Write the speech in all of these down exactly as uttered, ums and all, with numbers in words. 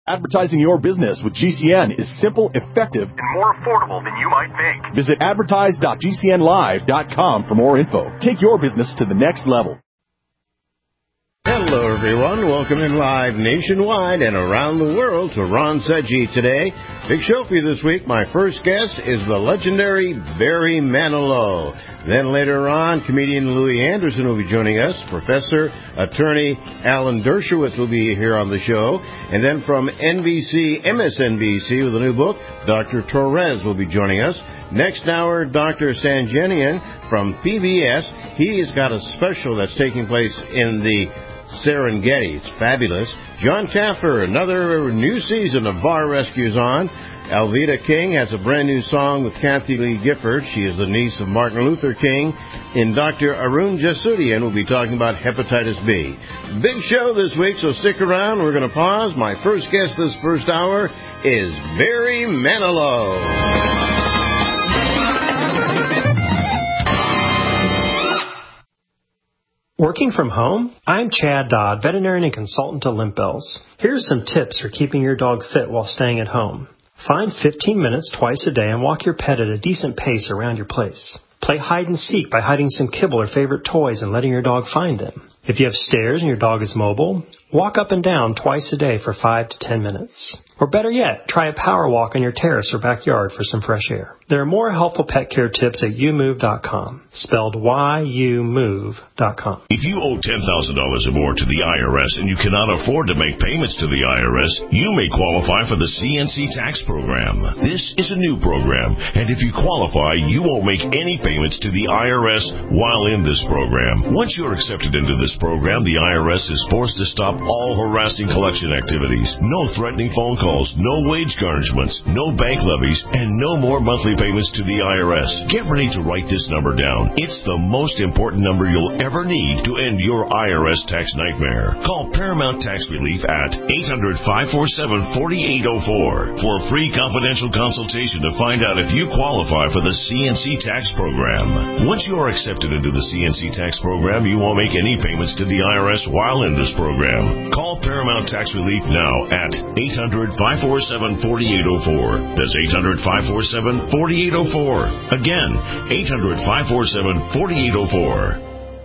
Advertising your business with G C N is simple, effective, and more affordable than you might think. Visit advertise dot g c n live dot com for more info. Take your business to the next level. Hello, everyone. Welcome in live nationwide and around the world to Ron Seggi today. Big show for you this week. My first guest is the legendary Barry Manilow. Then later on, comedian Louis Anderson will be joining us. Professor, attorney Alan Dershowitz will be here on the show. And then from N B C, M S N B C with a new book, Doctor Torres will be joining us. Next hour, Doctor Sanjanian from P B S. He's got a special that's taking place in the Serengeti. It's fabulous. John Taffer, another new season of Bar Rescues on. Alveda King has a brand new song with Kathy Lee Gifford. She is the niece of Martin Luther King. And Doctor Arun Jasudian will be talking about hepatitis B. Big show this week, so stick around. We're going to pause. My first guest this first hour is Barry Manilow. Working from home? I'm Chad Dodd, veterinarian and consultant to Limp Bells. Here's some tips for keeping your dog fit while staying at home. Find fifteen minutes twice a day and walk your pet at a decent pace around your place. Play hide and seek by hiding some kibble or favorite toys and letting your dog find them. If you have stairs and your dog is mobile, walk up and down twice a day for five to ten minutes. Or better yet, try a power walk on your terrace or backyard for some fresh air. There are more helpful pet care tips at you move dot com, spelled Y U move dot com. If you owe ten thousand dollars or more to the I R S and you cannot afford to make payments to the I R S, you may qualify for the C N C tax program. This is a new program, and if you qualify, you won't make any payments to the I R S while in this program. Once you're accepted into this program, the I R S is forced to stop all harassing collection activities. No threatening phone calls, no wage garnishments, no bank levies, and no more monthly payments to the I R S. Get ready to write this number down. It's the most important number you'll ever need to end your I R S tax nightmare. Call Paramount Tax Relief at eight hundred, five four seven, four eight zero four for a free confidential consultation to find out if you qualify for the C N C tax program. Once you are accepted into the C N C tax program, you won't make any payments to the I R S while in this program. Call Paramount Tax Relief now at eight hundred, five four seven, four eight zero four. That's eight hundred, five four seven, four eight zero four. Again, eight hundred, five four seven, four eight zero four.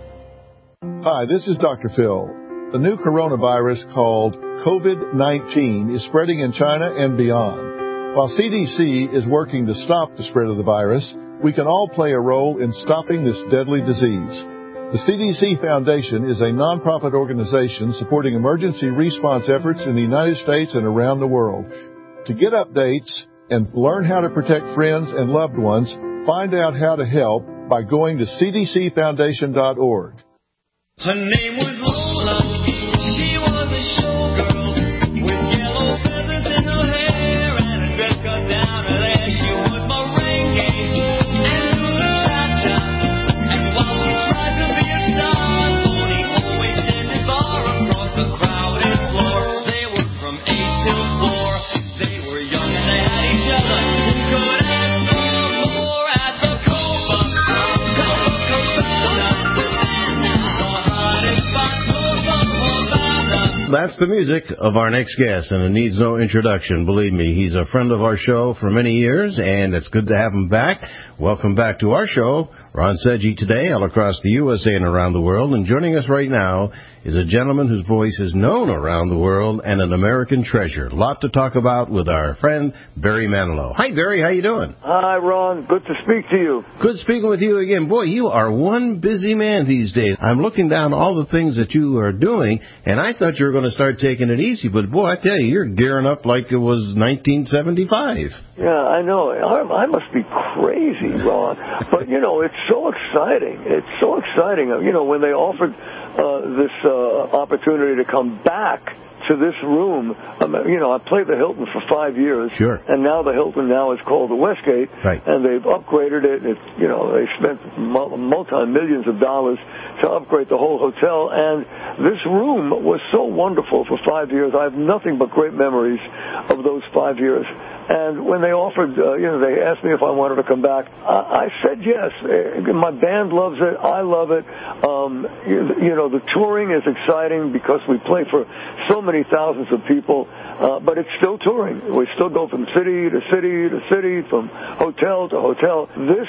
Hi, this is Doctor Phil. The new coronavirus called COVID nineteen is spreading in China and beyond. While C D C is working to stop the spread of the virus, we can all play a role in stopping this deadly disease. The C D C Foundation is a nonprofit organization supporting emergency response efforts in the United States and around the world. To get updates and learn how to protect friends and loved ones, find out how to help by going to c d c foundation dot org. Her name was Lola. She was a showgirl with yellow feathers in her hair and a dress cut down her there. She would merengue and do the cha-cha. And while she tried to be a star, Tony always standing bar across the crowded floor. They were from eight till four. They were young and they had each other. Who could ask for more at the Copa? Copa Cabana. That's the music of our next guest, and it needs no introduction. Believe me, he's a friend of our show for many years, and it's good to have him back. Welcome back to our show, Ron Seggi today, all across the U S A and around the world. And joining us right now is a gentleman whose voice is known around the world and an American treasure. A lot to talk about with our friend Barry Manilow. Hi, Barry. How you doing? Hi, Ron. Good to speak to you. Good speaking with you again. Boy, you are one busy man these days. I'm looking down all the things that you are doing, and I thought you were going to start taking it easy. But, boy, I tell you, you're gearing up like it was nineteen seventy-five. Yeah, I know. I, I must be crazy, Ron. But, you know, it's so exciting. It's so exciting. You know, when they offered uh, this uh, opportunity to come back to this room, um, you know, I played the Hilton for five years. Sure. And now the Hilton now is called the Westgate. Right. And they've upgraded it. It you know, they spent multi-millions of dollars to upgrade the whole hotel. And this room was so wonderful for five years. I have nothing but great memories of those five years. And when they offered, uh, you know, they asked me if I wanted to come back, I, I said yes. My band loves it. I love it. Um, you, you know, the touring is exciting because we play for so many thousands of people, uh, but it's still touring. We still go from city to city to city, from hotel to hotel. This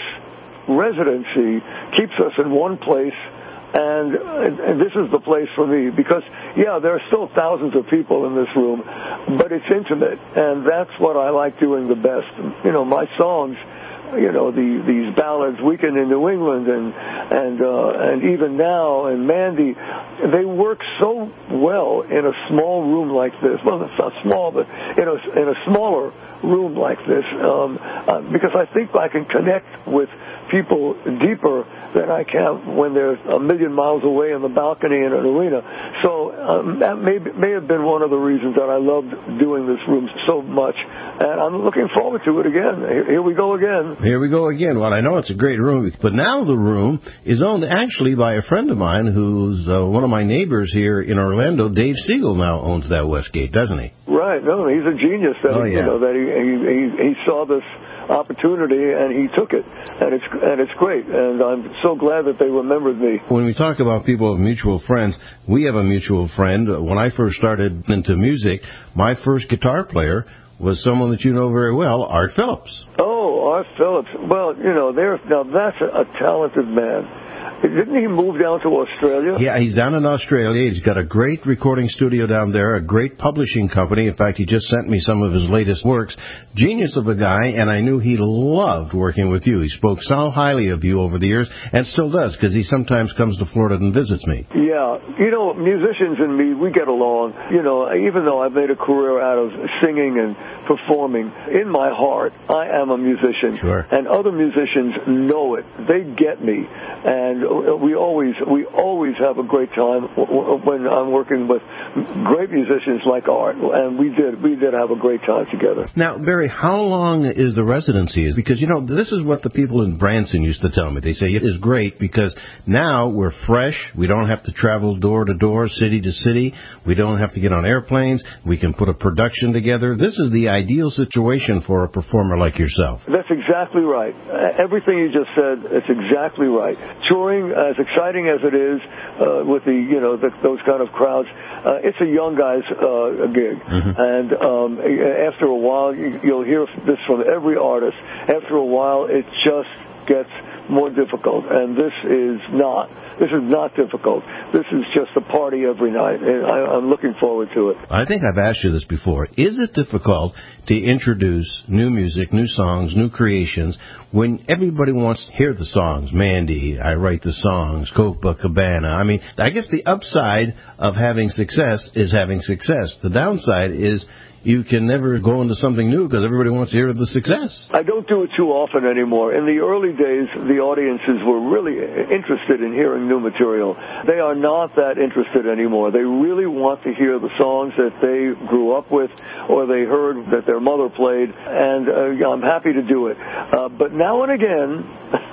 residency keeps us in one place. And, and this is the place for me because, yeah, there are still thousands of people in this room, but it's intimate, and that's what I like doing the best. You know, my songs, you know, the, these ballads, Weekend in New England, and and uh, and even now, and Mandy, they work so well in a small room like this. Well, it's not small, but in a in a smaller room like this, um, uh, because I think I can connect with people deeper than I can when they're a million miles away in the balcony in an arena. So um, that may, may have been one of the reasons that I loved doing this room so much. And I'm looking forward to it again. Here we go again. Here we go again. Well, I know it's a great room, but now the room is owned actually by a friend of mine who's uh, one of my neighbors here in Orlando. Dave Siegel now owns that Westgate, doesn't he? Right. No, he's a genius. That oh, he, yeah. you know, that he, he, he, he saw this opportunity and he took it, and it's and it's great, and I'm so glad that they remembered me. When we talk about people of mutual friends, we have a mutual friend. When I first started into music, my first guitar player was someone that you know very well, Art Phillips. Oh, Art Phillips. Well, you know, there now that's a, a talented man. Didn't he move down to Australia? Yeah, he's down in Australia. He's got a great recording studio down there, a great publishing company. In fact, he just sent me some of his latest works. Genius of a guy, and I knew he loved working with you. He spoke so highly of you over the years, and still does, because he sometimes comes to Florida and visits me. Yeah. You know, musicians and me, we get along. You know, even though I've made a career out of singing and performing, in my heart, I am a musician. Sure. And other musicians know it. They get me. And we always we always have a great time when I'm working with great musicians like Art, and we did we did have a great time together. Now, Barry, how long is the residency? Because, you know, this is what the people in Branson used to tell me. They say it is great because now we're fresh. We don't have to travel door to door, city to city. We don't have to get on airplanes. We can put a production together. This is the ideal situation for a performer like yourself. That's exactly right. Everything you just said, it's exactly right. Touring, as exciting as it is, uh, with the, you know, the, those kind of crowds, uh, it's a young guy's uh, gig. Mm-hmm. And um, after a while, you, you'll hear this from every artist. After a while, it just gets more difficult, and this is not. This is not difficult. This is just a party every night, and I, I'm looking forward to it. I think I've asked you this before. Is it difficult to introduce new music, new songs, new creations when everybody wants to hear the songs? Mandy, I write the songs, Copacabana. I mean, I guess the upside of having success is having success. The downside is you can never go into something new because everybody wants to hear the success. I don't do it too often anymore. In the early days, the audiences were really interested in hearing new material. They are not that interested anymore. They really want to hear the songs that they grew up with or they heard that their mother played, and uh, I'm happy to do it. Uh, but now and again,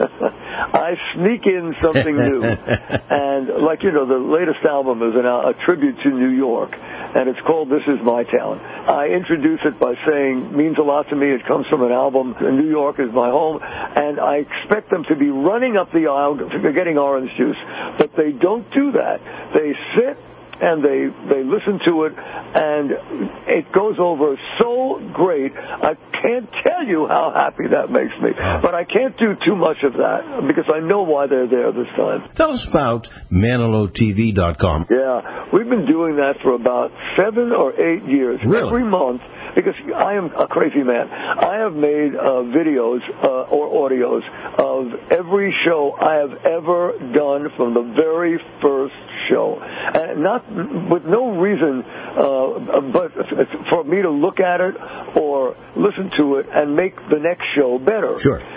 I sneak in something new. And like, you know, the latest album is an, a tribute to New York, and it's called This Is My Town. I introduce it by saying, means a lot to me. It comes from an album, New York is my home, and I expect them to be running up the aisle getting orange juice. But they don't do that. They sit and they they listen to it, and it goes over so great. I can't tell you how happy that makes me. But I can't do too much of that because I know why they're there this time. Tell us about Manilow T V dot com. Yeah, we've been doing that for about seven or eight years. Really? Every month, because I am a crazy man. I have made uh, videos uh, or audios of every show I have ever done from the very first show. And not with no reason uh, but for me to look at it or listen to it and make the next show better. Sure.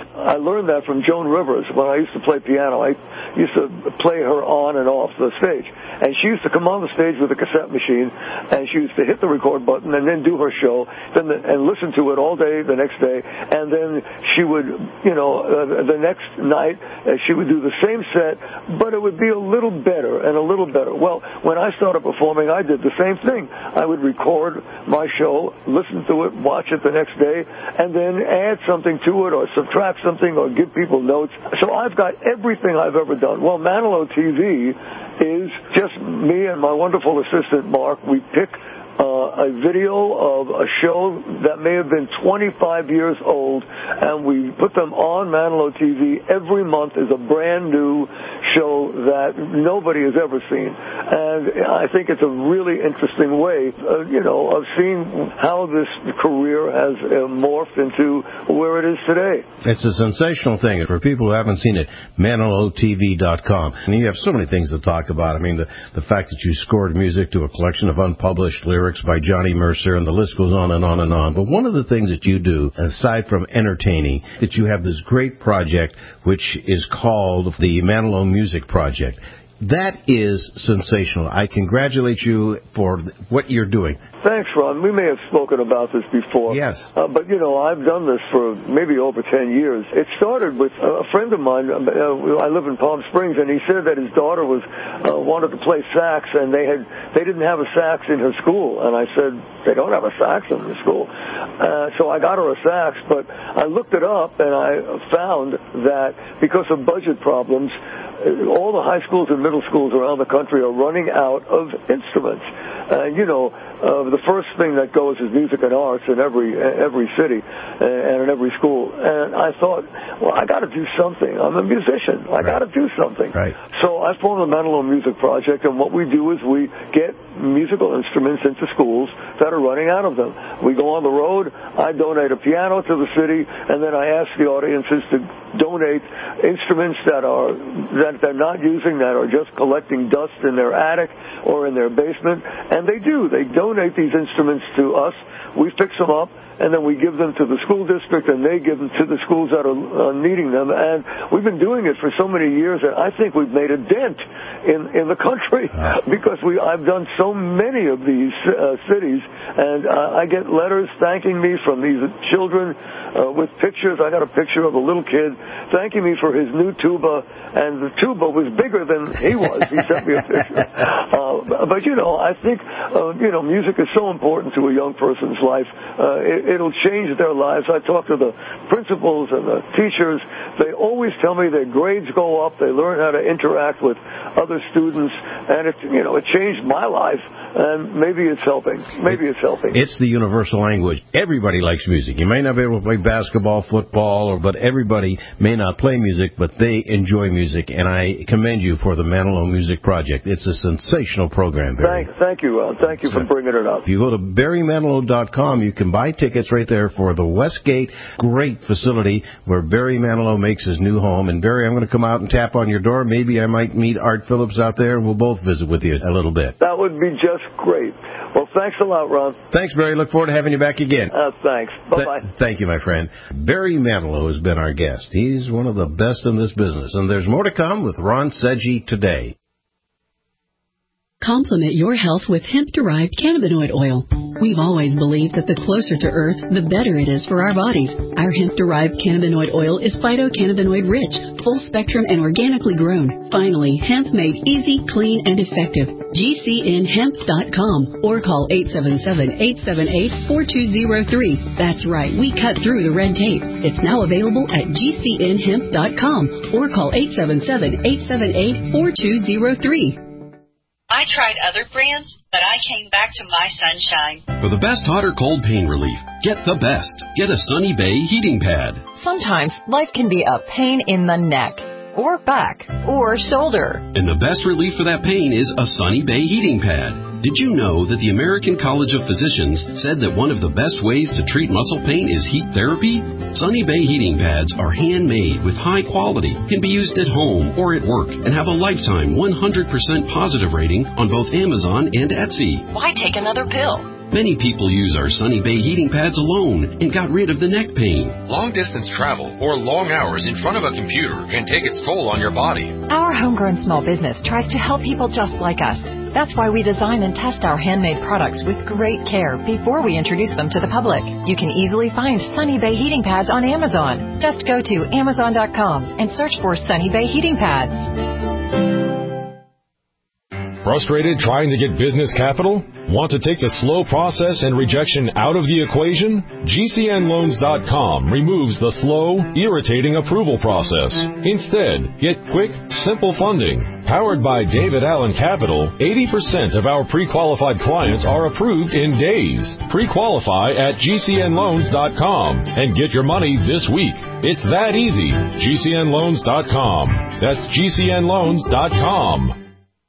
I learned that from Joan Rivers when I used to play piano. I used to play her on and off the stage. And she used to come on the stage with a cassette machine, and she used to hit the record button and then do her show, then the, and listen to it all day the next day. And then she would, you know, uh, the next night, uh, she would do the same set, but it would be a little better and a little better. Well, when I started performing, I did the same thing. I would record my show, listen to it, watch it the next day, and then add something to it or subtract something or give people notes. So I've got everything I've ever done. Well, Manilow T V is just me and my wonderful assistant, Mark. We pick Uh, a video of a show that may have been twenty-five years old, and we put them on Manilow T V every month as a brand new show that nobody has ever seen. And I think it's a really interesting way, uh, you know, of seeing how this career has uh, morphed into where it is today. It's a sensational thing. For people who haven't seen it, manilow T V dot com. And you have so many things to talk about. I mean, the, the fact that you scored music to a collection of unpublished lyrics by Johnny Mercer, and the list goes on and on and on. But one of the things that you do, aside from entertaining, that you have this great project which is called the Manilow Music Project. That is sensational. I congratulate you for what you're doing. Thanks, Ron. We may have spoken about this before. Yes. Uh, but, you know, I've done this for maybe over ten years. It started with a friend of mine. Uh, I live in Palm Springs, and he said that his daughter was uh, wanted to play sax, and they had they didn't have a sax in her school. And I said, they don't have a sax in the school. Uh, so I got her a sax, but I looked it up, and I found that because of budget problems, all the high schools and middle schools around the country are running out of instruments. And, you know, uh, the first thing that goes is music and arts in every every city and in every school. And I thought, well, I got to do something. I'm a musician. I got to do something. Right. So I formed the Manilow Music Project, and what we do is we get musical instruments into schools that are running out of them. We go on the road. I donate a piano to the city, and then I ask the audiences to donate instruments that are that they're not using, that are just collecting dust in their attic or in their basement. And they do. They donate these instruments to us. We fix them up, and then we give them to the school district, and they give them to the schools that are uh, needing them. And we've been doing it for so many years that I think we've made a dent in, in the country uh. because we I've done so many of these uh, cities, and uh, I get letters thanking me from these children uh, with pictures. I got a picture of a little kid thanking me for his new tuba, and the tuba was bigger than he was. He sent me a picture. Uh, but, you know, I think, uh, you know, music is so important to a young person's life. Uh, it, it'll change their lives. I talk to the principals and the teachers. They always tell me their grades go up. They learn how to interact with other students. And, it, you know, it changed my life. And maybe it's helping. Maybe it's helping. It's the universal language. Everybody likes music. You may not be able to play basketball, football, or but everybody may not play music, but they enjoy music. And I commend you for the Manilow Music Project. It's a sensational program, Barry. Thank, thank you, Ron. Thank you for bringing it up. If you go to barry manilow dot com, you can buy tickets right there for the Westgate, great facility where Barry Manilow makes his new home. And, Barry, I'm going to come out and tap on your door. Maybe I might meet Art Phillips out there, and we'll both visit with you a little bit. That would be just great. Well, thanks a lot, Ron. Thanks, Barry. Look forward to having you back again. Uh, thanks. Bye-bye. Th- thank you, my friend. Barry Manilow has been our guest. He's one of the best in this business. And there's more to come with Ron Seggi today. Complement your health with hemp-derived cannabinoid oil. We've always believed that the closer to Earth, the better it is for our bodies. Our hemp-derived cannabinoid oil is phytocannabinoid-rich, full-spectrum, and organically grown. Finally, hemp made easy, clean, and effective. G C N hemp dot com or call eight seven seven, eight seven eight, four two zero three. That's right, we cut through the red tape. It's now available at G C N hemp dot com or call eight seven seven, eight seven eight, four two zero three. I tried other brands, but I came back to My Sunshine. For the best hot or cold pain relief, get the best. Get a Sunny Bay heating pad. Sometimes life can be a pain in the neck, or back, or shoulder. And the best relief for that pain is a Sunny Bay heating pad. Did you know that the American College of Physicians said that one of the best ways to treat muscle pain is heat therapy? Sunny Bay heating pads are handmade with high quality, can be used at home or at work, and have a lifetime one hundred percent positive rating on both Amazon and Etsy. Why take another pill? Many people use our Sunny Bay heating pads alone and got rid of the neck pain. Long-distance travel or long hours in front of a computer can take its toll on your body. Our homegrown small business tries to help people just like us. That's why we design and test our handmade products with great care before we introduce them to the public. You can easily find Sunny Bay heating pads on Amazon. Just go to amazon dot com and search for Sunny Bay heating pads. Frustrated trying to get business capital? Want to take the slow process and rejection out of the equation? G C N loans dot com removes the slow, irritating approval process. Instead, get quick, simple funding. Powered by David Allen Capital, eighty percent of our pre-qualified clients are approved in days. Pre-qualify at G C N loans dot com and get your money this week. It's that easy. G C N loans dot com. That's G C N loans dot com.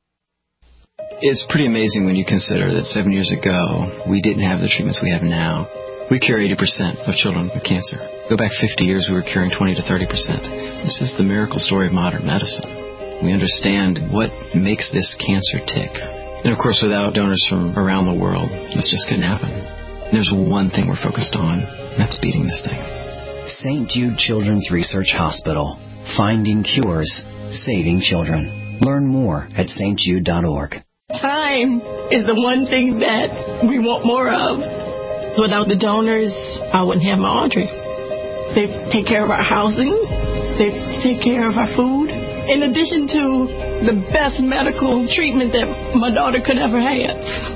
It's pretty amazing when you consider that seven years ago, we didn't have the treatments we have now. We cure eighty percent of children with cancer. Go back fifty years, we were curing twenty to thirty percent. This is the miracle story of modern medicine. We understand what makes this cancer tick. And of course, without donors from around the world, this just couldn't happen. There's one thing we're focused on, and that's beating this thing. Saint Jude Children's Research Hospital. Finding cures, saving children. Learn more at S T jude dot org. Time is the one thing that we want more of. Without the donors, I wouldn't have my Audrey. They take care of our housing. They take care of our food. In addition to the best medical treatment that my daughter could ever have.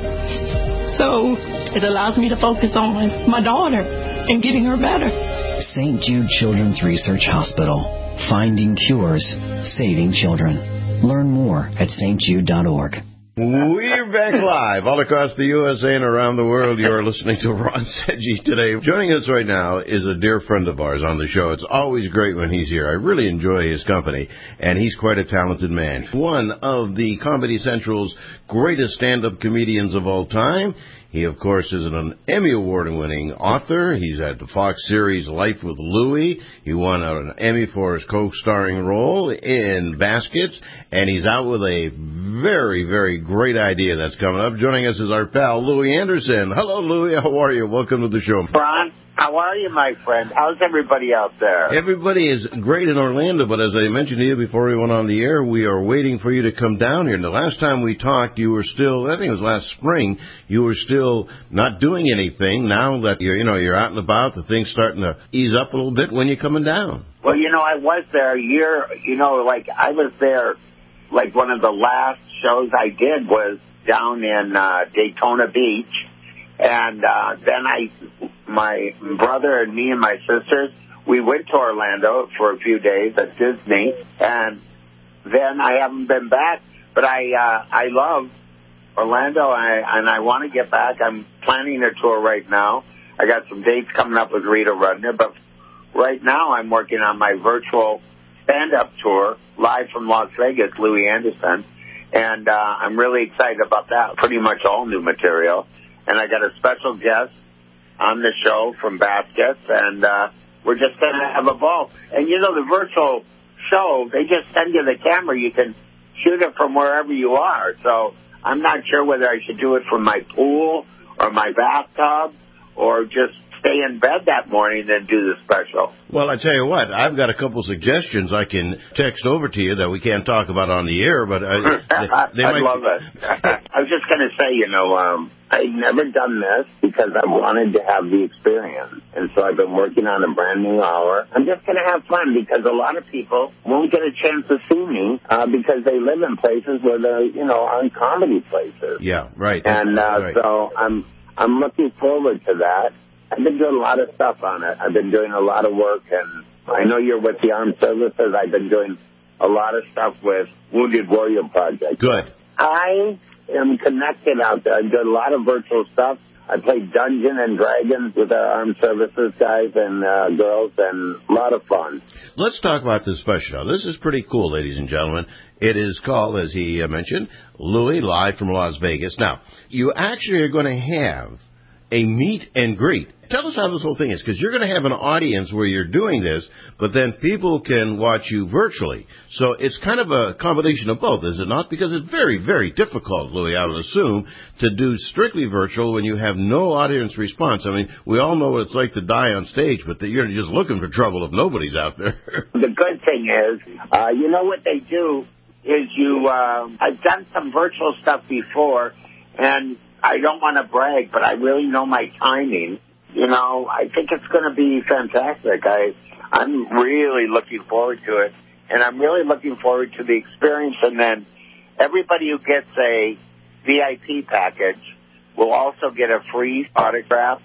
So it allows me to focus on my daughter and getting her better. Saint Jude Children's Research Hospital. Finding cures, saving children. Learn more at S T jude dot org. We're back live all across the U S A and around the world. You're listening to Ron Seggi today. Joining us right now is a dear friend of ours on the show. It's always great when he's here. I really enjoy his company, and he's quite a talented man. One of the Comedy Central's greatest stand-up comedians of all time. He, of course, is an Emmy Award-winning author. He's at the Fox series Life with Louie. He won an Emmy for his co-starring role in Baskets. And he's out with a very, very great idea that's coming up. Joining us is our pal, Louie Anderson. Hello, Louie. How are you? Welcome to the show. Ron, how are you, my friend? How's everybody out there? Everybody is great in Orlando, but as I mentioned to you before we went on the air, we are waiting for you to come down here. And the last time we talked, you were still, I think it was last spring, you were still not doing anything. Now that you're, you know, you're out and about, the thing's starting to ease up a little bit. When you coming down? Well, you know, I was there a year, you know, like I was there, like one of the last shows I did was down in uh, Daytona Beach. And uh, then I, my brother and me and my sisters, we went to Orlando for a few days at Disney. And then I haven't been back, but I, uh, I love Orlando, I, and I want to get back. I'm planning a tour right now. I got some dates coming up with Rita Rudner, but right now I'm working on my virtual stand-up tour, live from Las Vegas, Louie Anderson, and uh, I'm really excited about that. Pretty much all new material, and I got a special guest on the show from Baskets, and uh, we're just going to have a ball. And, you know, the virtual show, they just send you the camera. You can shoot it from wherever you are, so I'm not sure whether I should do it from my pool or my bathtub or just stay in bed that morning and do the special. Well, I tell you what, I've got a couple suggestions I can text over to you that we can't talk about on the air, but I, they, they I might love it. I was just going to say, you know, um, I've never done this because I wanted to have the experience, and so I've been working on a brand new hour. I'm just going to have fun because a lot of people won't get a chance to see me uh, because they live in places where they're, you know, aren't comedy places. Yeah, right. And uh, right. so I'm I'm looking forward to that. I've been doing a lot of stuff on it. I've been doing a lot of work, and I know you're with the Armed Services. I've been doing a lot of stuff with Wounded Warrior Project. Good. I am connected out there. I'm doing a lot of virtual stuff. I played Dungeons and Dragons with our Armed Services guys and uh, girls, and a lot of fun. Let's talk about this special. This is pretty cool, ladies and gentlemen. It is called, as he uh, mentioned, Louie, live from Las Vegas. Now, you actually are going to have a meet and greet. Tell us how this whole thing is, because you're going to have an audience where you're doing this, but then people can watch you virtually. So it's kind of a combination of both, is it not? Because it's very, very difficult, Louis, I would assume, to do strictly virtual when you have no audience response. I mean, we all know what it's like to die on stage, but you're just looking for trouble if nobody's out there. The good thing is, uh, you know what they do is you, uh, I've done some virtual stuff before, and I don't want to brag, but I really know my timing. You know, I think it's going to be fantastic. I, I'm really looking forward to it, and I'm really looking forward to the experience. And then everybody who gets a V I P package will also get a free autographed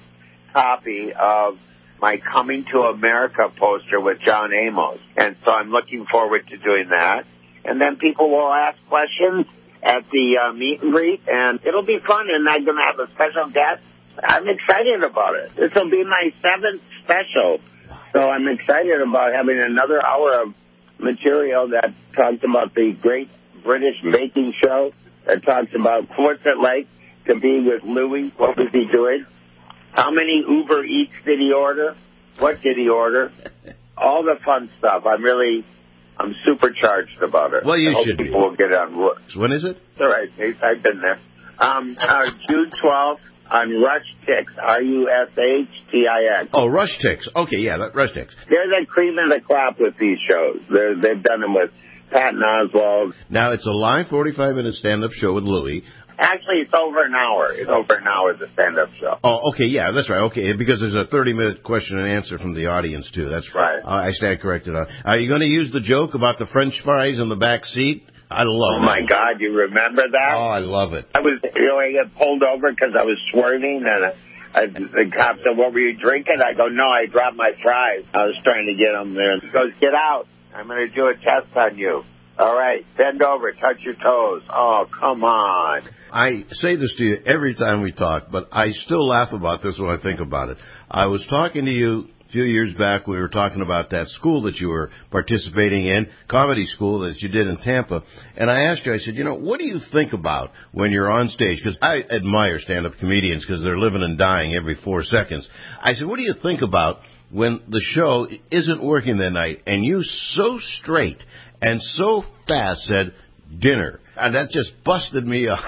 copy of my Coming to America poster with John Amos. And so I'm looking forward to doing that. And then people will ask questions at the uh, meet and greet, and it'll be fun, and I'm going to have a special guest. I'm excited about it. This will be my seventh special, so I'm excited about having another hour of material that talks about the Great British Baking Show, that talks about what's it like to be with Louis, what was he doing, how many Uber Eats did he order, what did he order, all the fun stuff. I'm really, I'm supercharged about it. Well, you I hope should people be. will get on. When is it? It's all right, I've been there. Um, uh, June twelfth. On Rush Tix, R U S H T I X. Oh, Rush Tix. Okay, yeah, that Rush Tix. They're the cream of the crop with these shows. They're, they've done them with Patton Oswalt. Now, it's a live forty-five minute stand-up show with Louis. Actually, it's over an hour. It's over an hour, the stand-up show. Oh, okay, yeah, that's right. Okay, because there's a thirty minute question and answer from the audience, too. That's right. Uh, I stand corrected on. Are you going to use the joke about the French fries in the back seat? I love it. Oh, my God, you remember that? Oh, I love it. I was, you know, I got pulled over because I was swerving, and I, I, the cop said, what were you drinking? I go, no, I dropped my fries. I was trying to get them there. He goes, get out. I'm going to do a test on you. All right, bend over, touch your toes. Oh, come on. I say this to you every time we talk, but I still laugh about this when I think about it. I was talking to you a few years back. We were talking about that school that you were participating in, comedy school that you did in Tampa. And I asked you, I said, you know, what do you think about when you're on stage? Because I admire stand-up comedians because they're living and dying every four seconds. I said, what do you think about when the show isn't working that night and you so straight and so fast said, dinner? And that just busted me up.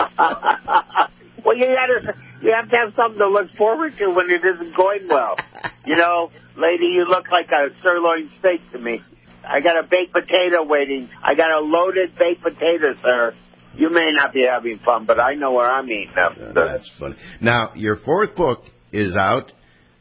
Well, you gotta, you have to have something to look forward to when it isn't going well. You know, lady, you look like a sirloin steak to me. I got a baked potato waiting. I got a loaded baked potato, sir. You may not be having fun, but I know where I'm eating up. Yeah, that's funny. Now, your fourth book is out,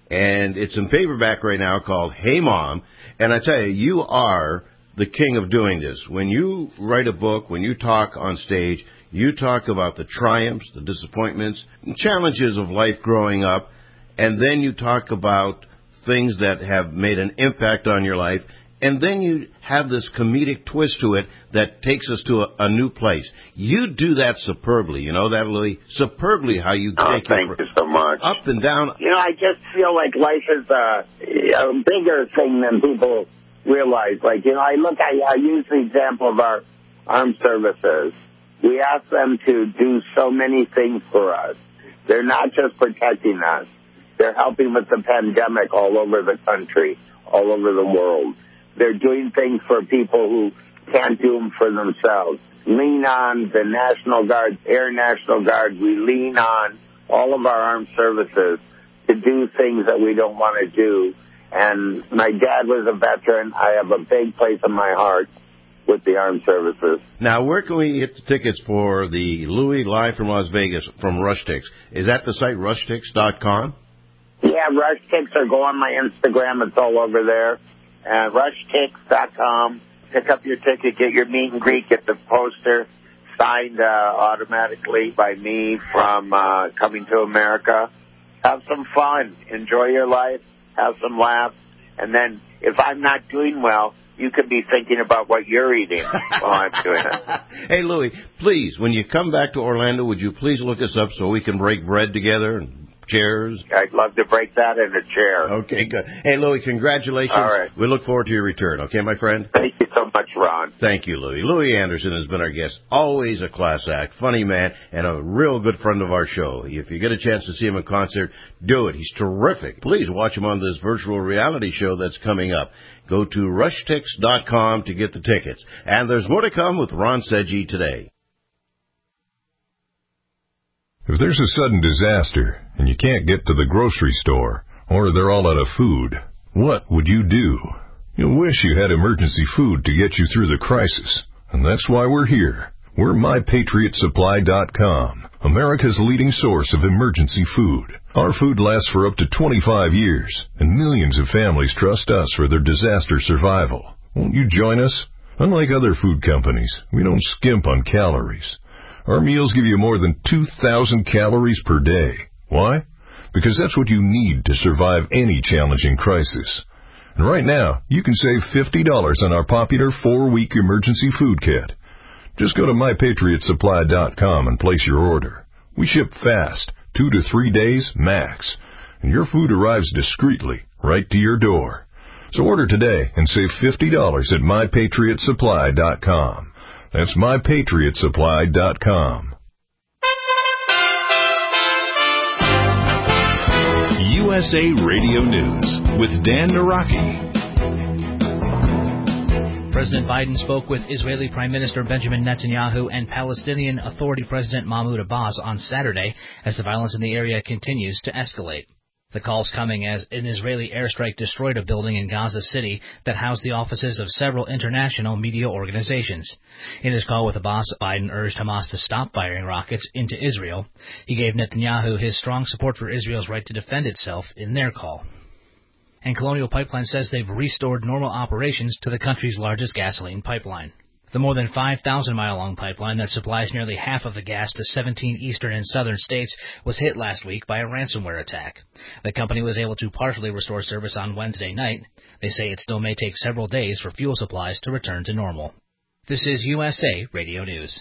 and it's in paperback right now called Hey Mom. And I tell you, you are the king of doing this. When you write a book, when you talk on stage, you talk about the triumphs, the disappointments, and challenges of life growing up, and then you talk about things that have made an impact on your life, and then you have this comedic twist to it that takes us to a, a new place. You do that superbly, you know that, Louis? Superbly how you oh, take thank it you so much. Up and down. You know, I just feel like life is a, a bigger thing than people realize. Like, you know, I look, I, I use the example of our armed services. We ask them to do so many things for us. They're not just protecting us. They're helping with the pandemic all over the country, all over the world. They're doing things for people who can't do them for themselves. Lean on the National Guard, Air National Guard. We lean on all of our armed services to do things that we don't want to do. And my dad was a veteran. I have a big place in my heart with the armed services. Now, where can we get the tickets for the Louis Live from Las Vegas from Rush Tix? Is that the site, rush tix dot com? Yeah, Rush Tix, or go on my Instagram. It's all over there. Uh, rush tix dot com. Pick up your ticket, get your meet and greet, get the poster signed uh, automatically by me from uh, Coming to America. Have some fun. Enjoy your life. Have some laughs. And then if I'm not doing well, you could be thinking about what you're eating while I'm doing it. Hey, Louis, please, when you come back to Orlando, would you please look us up so we can break bread together and chairs? I'd love to break that in a chair. Okay, good. Hey, Louis, congratulations. All right. We look forward to your return, okay, my friend? Thank you so much, Ron. Thank you, Louis. Louis Anderson has been our guest. Always a class act, funny man, and a real good friend of our show. If you get a chance to see him in concert, do it. He's terrific. Please watch him on this virtual reality show that's coming up. Go to rush tix dot com to get the tickets. And there's more to come with Ron Seggi today. If there's a sudden disaster and you can't get to the grocery store or they're all out of food, what would you do? You'll wish you had emergency food to get you through the crisis. And that's why we're here. We're my patriot supply dot com, America's leading source of emergency food. Our food lasts for up to twenty-five years, and millions of families trust us for their disaster survival. Won't you join us? Unlike other food companies, we don't skimp on calories. Our meals give you more than two thousand calories per day. Why? Because that's what you need to survive any challenging crisis. And right now, you can save fifty dollars on our popular four-week emergency food kit. Just go to my patriot supply dot com and place your order. We ship fast, two to three days max, and your food arrives discreetly right to your door. So order today and save fifty dollars at my patriot supply dot com. That's my patriot supply dot com. U S A Radio News with Dan Naraki. President Biden spoke with Israeli Prime Minister Benjamin Netanyahu and Palestinian Authority President Mahmoud Abbas on Saturday as the violence in the area continues to escalate. The calls coming as an Israeli airstrike destroyed a building in Gaza City that housed the offices of several international media organizations. In his call with Abbas, Biden urged Hamas to stop firing rockets into Israel. He gave Netanyahu his strong support for Israel's right to defend itself in their call. And Colonial Pipeline says they've restored normal operations to the country's largest gasoline pipeline. The more than five thousand mile long pipeline that supplies nearly half of the gas to seventeen eastern and southern states was hit last week by a ransomware attack. The company was able to partially restore service on Wednesday night. They say it still may take several days for fuel supplies to return to normal. This is U S A Radio News.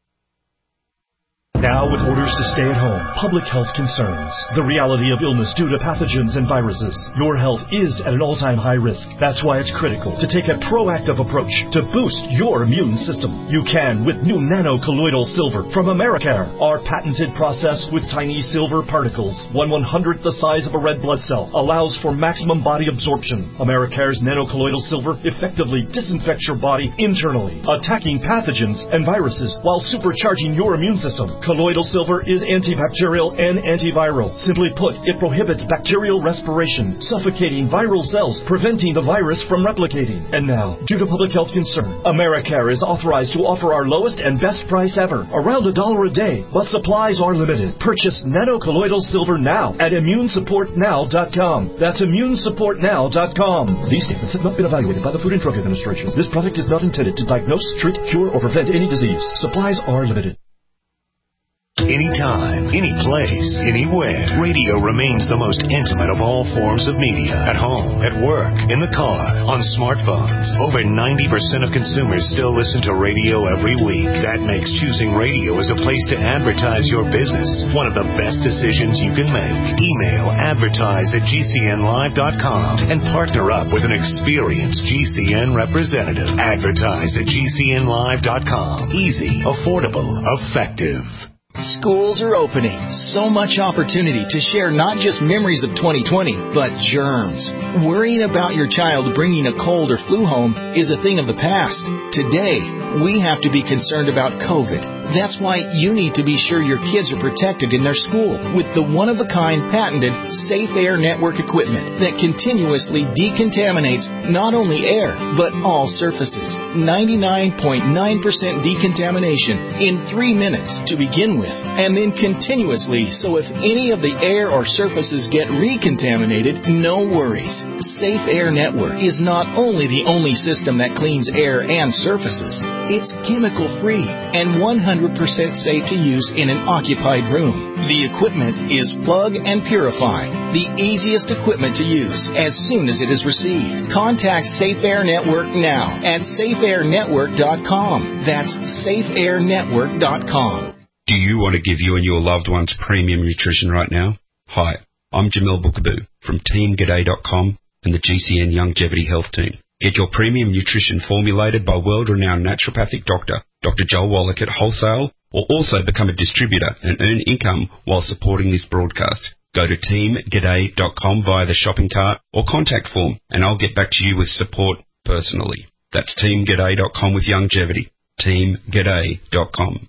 Now with orders to stay at home, public health concerns, the reality of illness due to pathogens and viruses, your health is at an all-time high risk. That's why it's critical to take a proactive approach to boost your immune system. You can with new nano-colloidal silver from Americare. Our patented process with tiny silver particles, one one-hundredth the size of a red blood cell, allows for maximum body absorption. Americare's nano-colloidal silver effectively disinfects your body internally, attacking pathogens and viruses while supercharging your immune system. Colloidal silver is antibacterial and antiviral. Simply put, it prohibits bacterial respiration, suffocating viral cells, preventing the virus from replicating. And now, due to public health concern, Americare is authorized to offer our lowest and best price ever, around a dollar a day, but supplies are limited. Purchase nano-colloidal silver now at immune support now dot com. That's immune support now dot com. These statements have not been evaluated by the Food and Drug Administration. This product is not intended to diagnose, treat, cure, or prevent any disease. Supplies are limited. Anytime, any place, anywhere, radio remains the most intimate of all forms of media. At home, at work, in the car, on smartphones. Over ninety percent of consumers still listen to radio every week. That makes choosing radio as a place to advertise your business one of the best decisions you can make. Email advertise at G C N live dot com and partner up with an experienced G C N representative. Advertise at G C N live dot com. Easy, affordable, effective. Schools are opening. So much opportunity to share not just memories of twenty twenty, but germs. Worrying about your child bringing a cold or flu home is a thing of the past. Today, we have to be concerned about COVID. That's why you need to be sure your kids are protected in their school with the one-of-a-kind patented Safe Air Network equipment that continuously decontaminates not only air, but all surfaces. ninety-nine point nine percent decontamination in three minutes to begin with, and then continuously, so if any of the air or surfaces get recontaminated, no worries. Safe Air Network is not only the only system that cleans air and surfaces, it's chemical-free and one hundred percent safe to use in an occupied room. The equipment is plug and purify, the easiest equipment to use as soon as it is received. Contact Safe Air Network now at safe air network dot com. That's safe air network dot com. Do you want to give you and your loved ones premium nutrition right now? Hi, I'm Jamel Bookaboo from team g'day dot com and the G C N Longevity Health Team. Get your premium nutrition formulated by world-renowned naturopathic doctor, Doctor Joel Wallach at wholesale, or also become a distributor and earn income while supporting this broadcast. Go to team g'day dot com via the shopping cart or contact form, and I'll get back to you with support personally. That's team g'day dot com with longevity. team g'day dot com.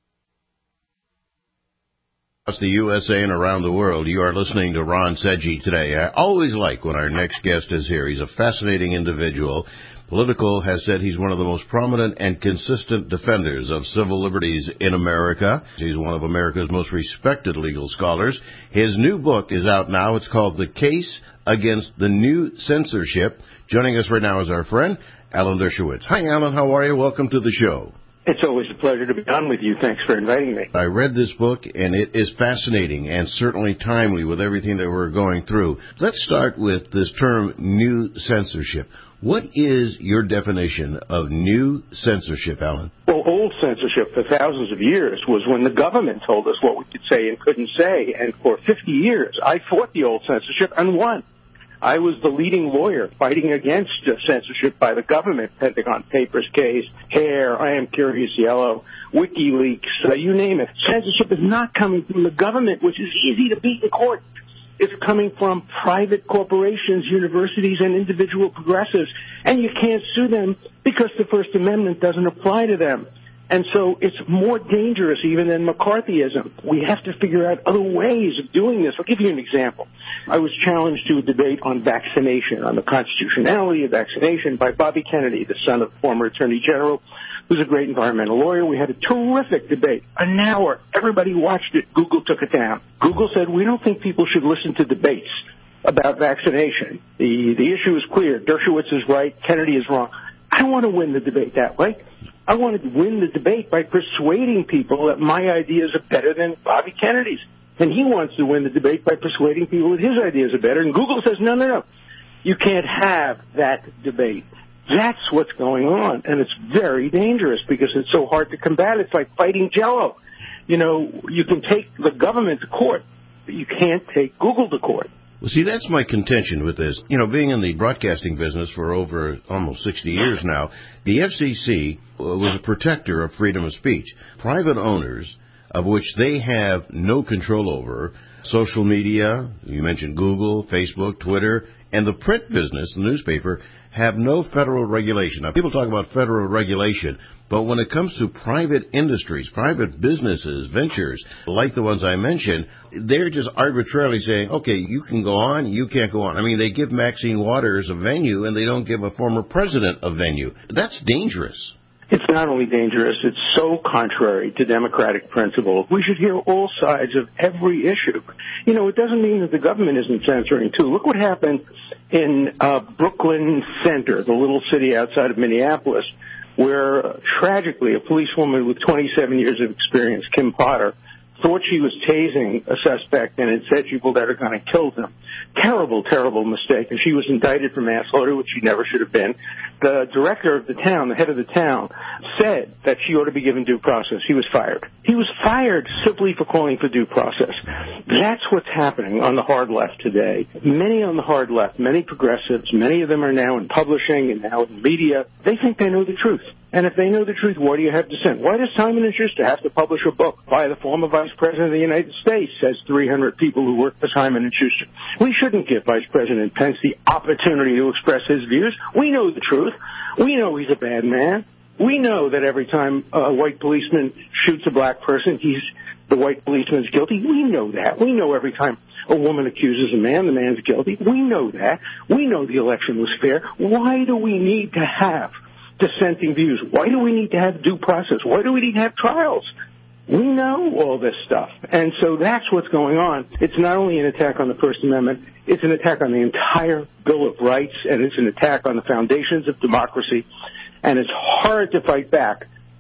Across the U S A and around the world, you are listening to Ron Seggi today. I always like when our next guest is here. He's a fascinating individual. Politico has said he's one of the most prominent and consistent defenders of civil liberties in America. He's one of America's most respected legal scholars. His new book is out now. It's called The Case Against the New Censorship. Joining us right now is our friend, Alan Dershowitz. Hi, Alan. How are you? Welcome to the show. It's always a pleasure to be on with you. Thanks for inviting me. I read this book, and it is fascinating and certainly timely with everything that we're going through. Let's start with this term, new censorship. What is your definition of new censorship, Alan? Well, old censorship for thousands of years was when the government told us what we could say and couldn't say. And for fifty years, I fought the old censorship and won. I was the leading lawyer fighting against censorship by the government, Pentagon Papers case, Hair, I Am Curious Yellow, WikiLeaks, uh, you name it. Censorship is not coming from the government, which is easy to beat in court. It's coming from private corporations, universities, and individual progressives. And you can't sue them because the First Amendment doesn't apply to them. And so it's more dangerous even than McCarthyism. We have to figure out other ways of doing this. I'll give you an example. I was challenged to a debate on vaccination, on the constitutionality of vaccination by Bobby Kennedy, the son of former Attorney General, who's a great environmental lawyer. We had a terrific debate, an hour. Everybody watched it. Google took it down. Google said, we don't think people should listen to debates about vaccination. The, the issue is clear. Dershowitz is right. Kennedy is wrong. I want to win the debate that way. I wanted to win the debate by persuading people that my ideas are better than Bobby Kennedy's. And he wants to win the debate by persuading people that his ideas are better. And Google says, no, no, no. You can't have that debate. That's what's going on. And it's very dangerous because it's so hard to combat. It's like fighting Jell-O. You know, you can take the government to court, but you can't take Google to court. Well, see, that's my contention with this. You know, being in the broadcasting business for over almost sixty years now, the F C C was a protector of freedom of speech. Private owners, of which they have no control over, social media, you mentioned Google, Facebook, Twitter, and the print business, the newspaper, have no federal regulation. Now, people talk about federal regulation, but when it comes to private industries, private businesses, ventures, like the ones I mentioned, they're just arbitrarily saying, okay, you can go on, you can't go on. I mean, they give Maxine Waters a venue, and they don't give a former president a venue. That's dangerous. It's not only dangerous, it's so contrary to democratic principle. We should hear all sides of every issue. You know, it doesn't mean that the government isn't censoring, too. Look what happened in uh, Brooklyn Center, the little city outside of Minneapolis, where, uh, tragically, a policewoman with twenty-seven years of experience, Kim Potter, thought she was tasing a suspect and instead she pulled out a gun and killed him. Terrible, terrible mistake. And she was indicted for manslaughter, which she never should have been. The director of the town, the head of the town, said that she ought to be given due process. He was fired. He was fired simply for calling for due process. That's what's happening on the hard left today. Many on the hard left, many progressives, many of them are now in publishing and now in media. They think they know the truth. And if they know the truth, why do you have dissent? Why does Simon and Schuster have to publish a book by the former Vice President of the United States, says three hundred people who work for Simon and Schuster? We shouldn't give Vice President Pence the opportunity to express his views. We know the truth. We know he's a bad man. We know that every time a white policeman shoots a black person, he's the white policeman's guilty. We know that. We know every time a woman accuses a man, the man's guilty. We know that. We know the election was fair. Why do we need to have dissenting views? Why do we need to have due process? Why do we need to have trials? We know all this stuff. And so that's what's going on. It's not only an attack on the First Amendment, it's an attack on the entire Bill of Rights, and it's an attack on the foundations of democracy. And it's hard to fight back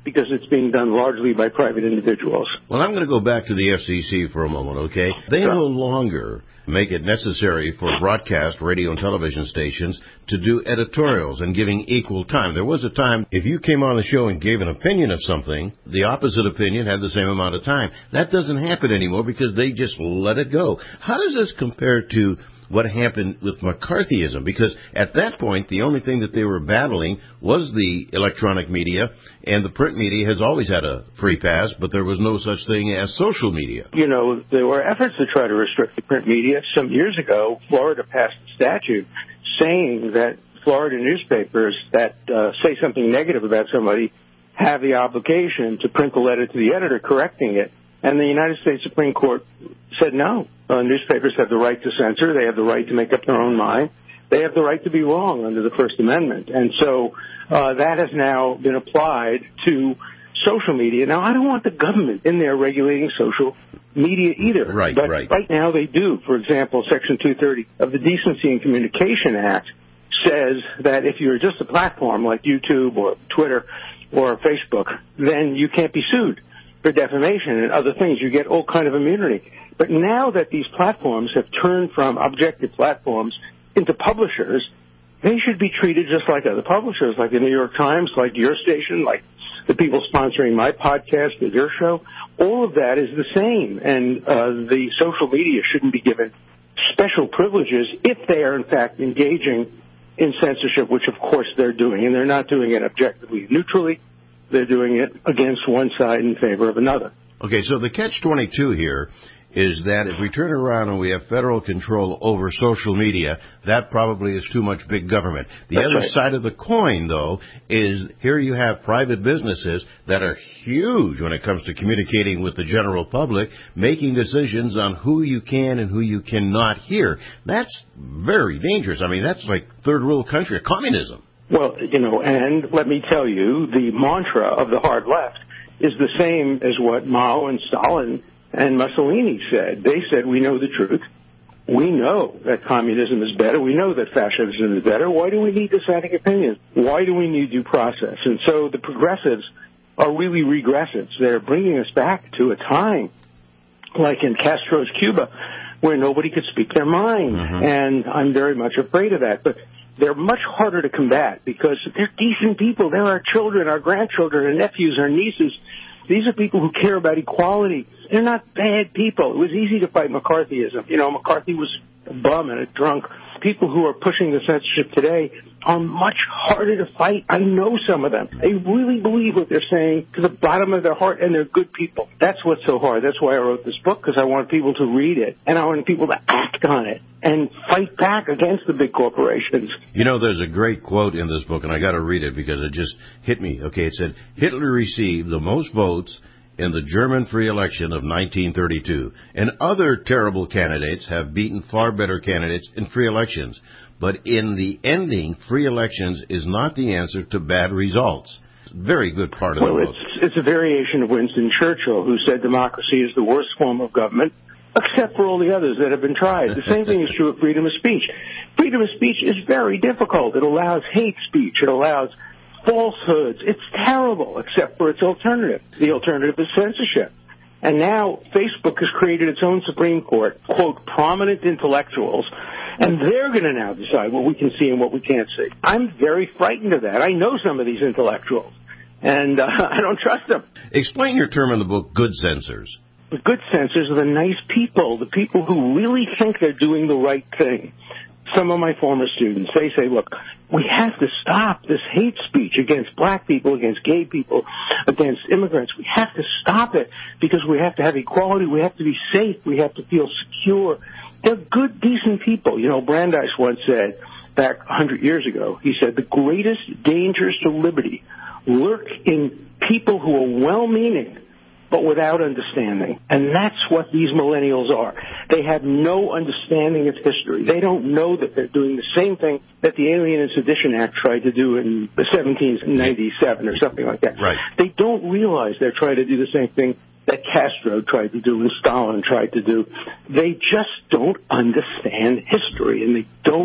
because it's being done largely by private individuals. Well, I'm going to go back to the F C C for a moment, okay? They no longer make it necessary for broadcast radio and television stations to do editorials and giving equal time. There was a time, if you came on the show and gave an opinion of something, the opposite opinion had the same amount of time. That doesn't happen anymore because they just let it go. How does this compare to what happened with McCarthyism? Because at that point, the only thing that they were battling was the electronic media, and the print media has always had a free pass, but there was no such thing as social media. You know, there were efforts to try to restrict the print media. Some years ago, Florida passed a statute saying that Florida newspapers that uh, say something negative about somebody have the obligation to print the letter to the editor correcting it. And the United States Supreme Court said no. Uh, newspapers have the right to censor. They have the right to make up their own mind. They have the right to be wrong under the First Amendment. And so uh, that has now been applied to social media. Now, I don't want the government in there regulating social media either. Right, but right. Right now they do. For example, Section two thirty of the Decency and Communication Act says that if you're just a platform like YouTube or Twitter or Facebook, then you can't be sued for defamation and other things. You get all kind of immunity. But now that these platforms have turned from objective platforms into publishers, they should be treated just like other publishers, like the New York Times, like your station, like the people sponsoring my podcast or your show. All of that is the same, and uh, the social media shouldn't be given special privileges if they are, in fact, engaging in censorship, which, of course, they're doing. And they're not doing it objectively and neutrally. They're doing it against one side in favor of another. Okay, so the catch twenty-two here is that if we turn around and we have federal control over social media, that probably is too much big government. The That's other right. side of the coin, though, is here you have private businesses that are huge when it comes to communicating with the general public, making decisions on who you can and who you cannot hear. That's very dangerous. I mean, that's like third world country, communism. Well, you know, and let me tell you, the mantra of the hard left is the same as what Mao and Stalin and Mussolini said. They said, we know the truth. We know that communism is better. We know that fascism is better. Why do we need dissenting opinions? Why do we need due process? And so the progressives are really regressives. They're bringing us back to a time like in Castro's Cuba where nobody could speak their mind. Mm-hmm. And I'm very much afraid of that. But they're much harder to combat because they're decent people. They're our children, our grandchildren, our nephews, our nieces. These are people who care about equality. They're not bad people. It was easy to fight McCarthyism. You know, McCarthy was a bum and a drunk. People who are pushing the censorship today are much harder to fight. I know some of them. They really believe what they're saying to the bottom of their heart, and they're good people. That's what's so hard. That's why I wrote this book, because I want people to read it, and I want people to act on it and fight back against the big corporations. You know, there's a great quote in this book, and I got to read it because it just hit me. Okay, it said, Hitler received the most votes in the German free election of nineteen thirty-two, and other terrible candidates have beaten far better candidates in free elections. But in the ending, free elections is not the answer to bad results. Very good part of well, the book. Well, it's, it's a variation of Winston Churchill, who said democracy is the worst form of government, except for all the others that have been tried. The same thing is true of freedom of speech. Freedom of speech is very difficult. It allows hate speech. It allows falsehoods. It's terrible, except for its alternative. The alternative is censorship. And now Facebook has created its own Supreme Court, quote, prominent intellectuals, and they're going to now decide what we can see and what we can't see. I'm very frightened of that. I know some of these intellectuals, and uh, I don't trust them. Explain your term in the book, good censors. The good censors are the nice people, the people who really think they're doing the right thing. Some of my former students, they say, look, we have to stop this hate speech against black people, against gay people, against immigrants. We have to stop it because we have to have equality. We have to be safe. We have to feel secure. They're good, decent people. You know, Brandeis once said, back a hundred years ago, he said, the greatest dangers to liberty lurk in people who are well-meaning but without understanding. And that's what these millennials are. They have no understanding of history. They don't know that they're doing the same thing that the Alien and Sedition Act tried to do in seventeen ninety-seven or something like that. Right. They don't realize they're trying to do the same thing that Castro tried to do and Stalin tried to do. They just don't understand history, and they don't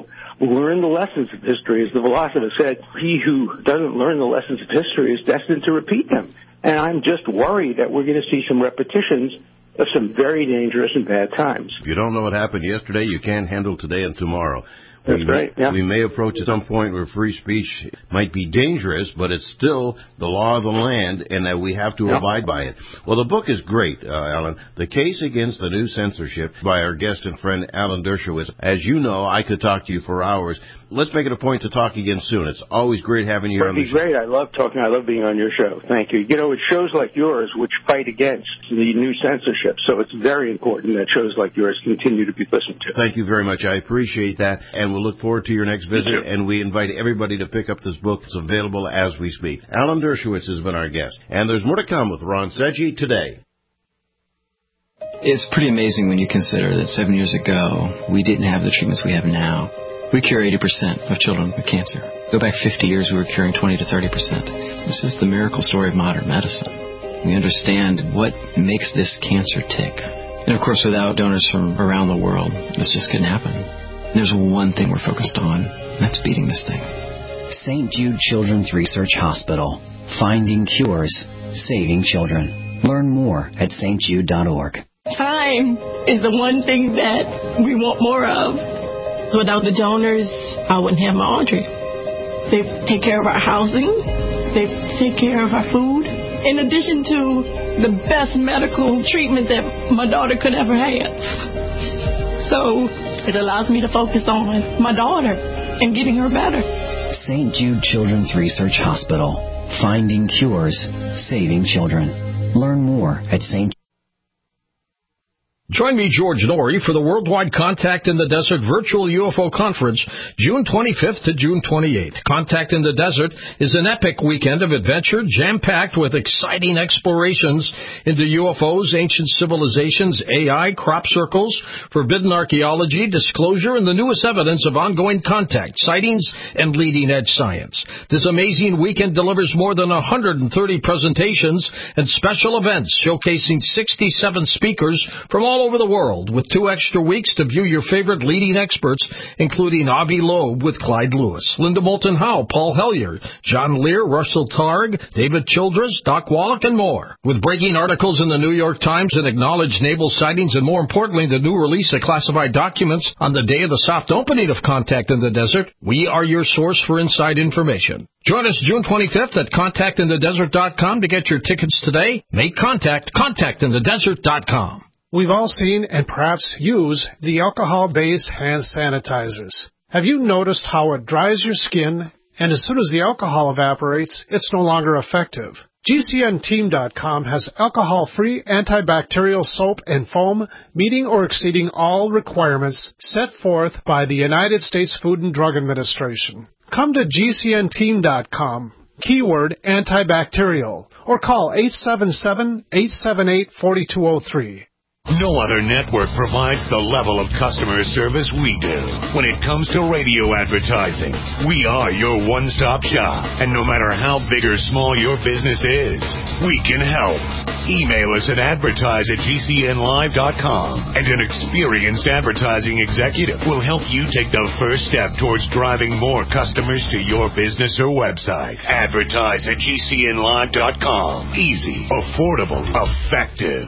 learn the lessons of history. As the philosopher said, he who doesn't learn the lessons of history is destined to repeat them. And I'm just worried that we're going to see some repetitions of some very dangerous and bad times. If you don't know what happened yesterday, you can't handle today and tomorrow. That's we, right, yeah. We may approach at some point where free speech might be dangerous, but it's still the law of the land, and that we have to yeah. abide by it. Well, the book is great, uh, Alan. The Case Against the New Censorship by our guest and friend, Alan Dershowitz. As you know, I could talk to you for hours. Let's make it a point to talk again soon. It's always great having you on the show. Great. I love talking. I love being on your show. Thank you. You know, it's shows like yours which fight against the new censorship, so it's very important that shows like yours continue to be listened to. Thank you very much. I appreciate that, and we'll look forward to your next visit, and we invite everybody to pick up this book. It's available as we speak. Alan Dershowitz has been our guest, and there's more to come with Ron Seggi today. It's pretty amazing when you consider that seven years ago, we didn't have the treatments we have now. We cure eighty percent of children with cancer. Go back fifty years, we were curing twenty to thirty percent. This is the miracle story of modern medicine. We understand what makes this cancer tick. And of course, without donors from around the world, this just couldn't happen. And there's one thing we're focused on, and that's beating this thing. Saint Jude Children's Research Hospital. Finding cures, saving children. Learn more at S T jude dot org. Time is the one thing that we want more of. Without the donors, I wouldn't have my Audrey. They take care of our housing. They take care of our food. In addition to the best medical treatment that my daughter could ever have. So it allows me to focus on my daughter and getting her better. Saint Jude Children's Research Hospital. Finding cures, saving children. Learn more at Saint Join me, George Norrie, for the Worldwide Contact in the Desert Virtual U F O Conference, June twenty-fifth to June twenty-eighth. Contact in the Desert is an epic weekend of adventure, jam-packed with exciting explorations into U F Os, ancient civilizations, A I, crop circles, forbidden archaeology, disclosure, and the newest evidence of ongoing contact, sightings, and leading-edge science. This amazing weekend delivers more than one hundred thirty presentations and special events showcasing sixty-seven speakers from all over the world, with two extra weeks to view your favorite leading experts, including Avi Loeb with Clyde Lewis, Linda Moulton Howe, Paul Hellyer, John Lear, Russell Targ, David Childress, Doc Wallach, and more. With breaking articles in the New York Times and acknowledged naval sightings, and more importantly, the new release of classified documents on the day of the soft opening of Contact in the Desert, we are your source for inside information. Join us June twenty-fifth at contact in the desert dot com to get your tickets today. Make contact, contact in the desert dot com. We've all seen and perhaps use the alcohol-based hand sanitizers. Have you noticed how it dries your skin, and as soon as the alcohol evaporates, it's no longer effective? G C N team dot com has alcohol-free antibacterial soap and foam meeting or exceeding all requirements set forth by the United States Food and Drug Administration. Come to G C N team dot com, keyword antibacterial, or call eight seven seven, eight seven eight, four two zero three. No other network provides the level of customer service we do. When it comes to radio advertising, we are your one-stop shop. And no matter how big or small your business is, we can help. Email us at advertise at G C N live dot com, and an experienced advertising executive will help you take the first step towards driving more customers to your business or website. Advertise at G C N live dot com. Easy, affordable, effective.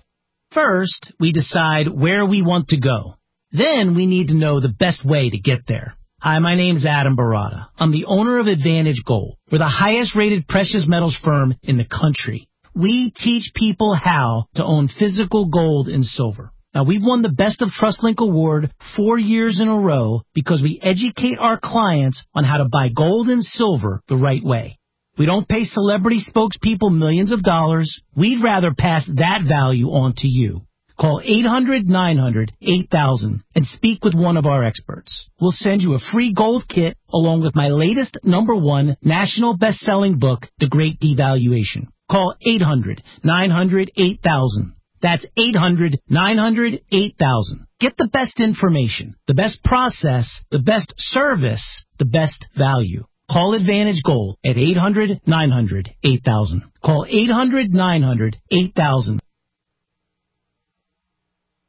First, we decide where we want to go. Then we need to know the best way to get there. Hi, my name's Adam Barata. I'm the owner of Advantage Gold. We're the highest-rated precious metals firm in the country. We teach people how to own physical gold and silver. Now, we've won the Best of TrustLink Award four years in a row because we educate our clients on how to buy gold and silver the right way. We don't pay celebrity spokespeople millions of dollars. We'd rather pass that value on to you. Call eight hundred, nine hundred, eight thousand and speak with one of our experts. We'll send you a free gold kit along with my latest number one national best-selling book, The Great Devaluation. Call eight hundred, nine hundred, eight thousand. That's eight hundred, nine hundred, eight thousand. Get the best information, the best process, the best service, the best value. Call Advantage Gold at eight hundred, nine hundred, eight thousand. Call eight hundred, nine hundred, eight thousand.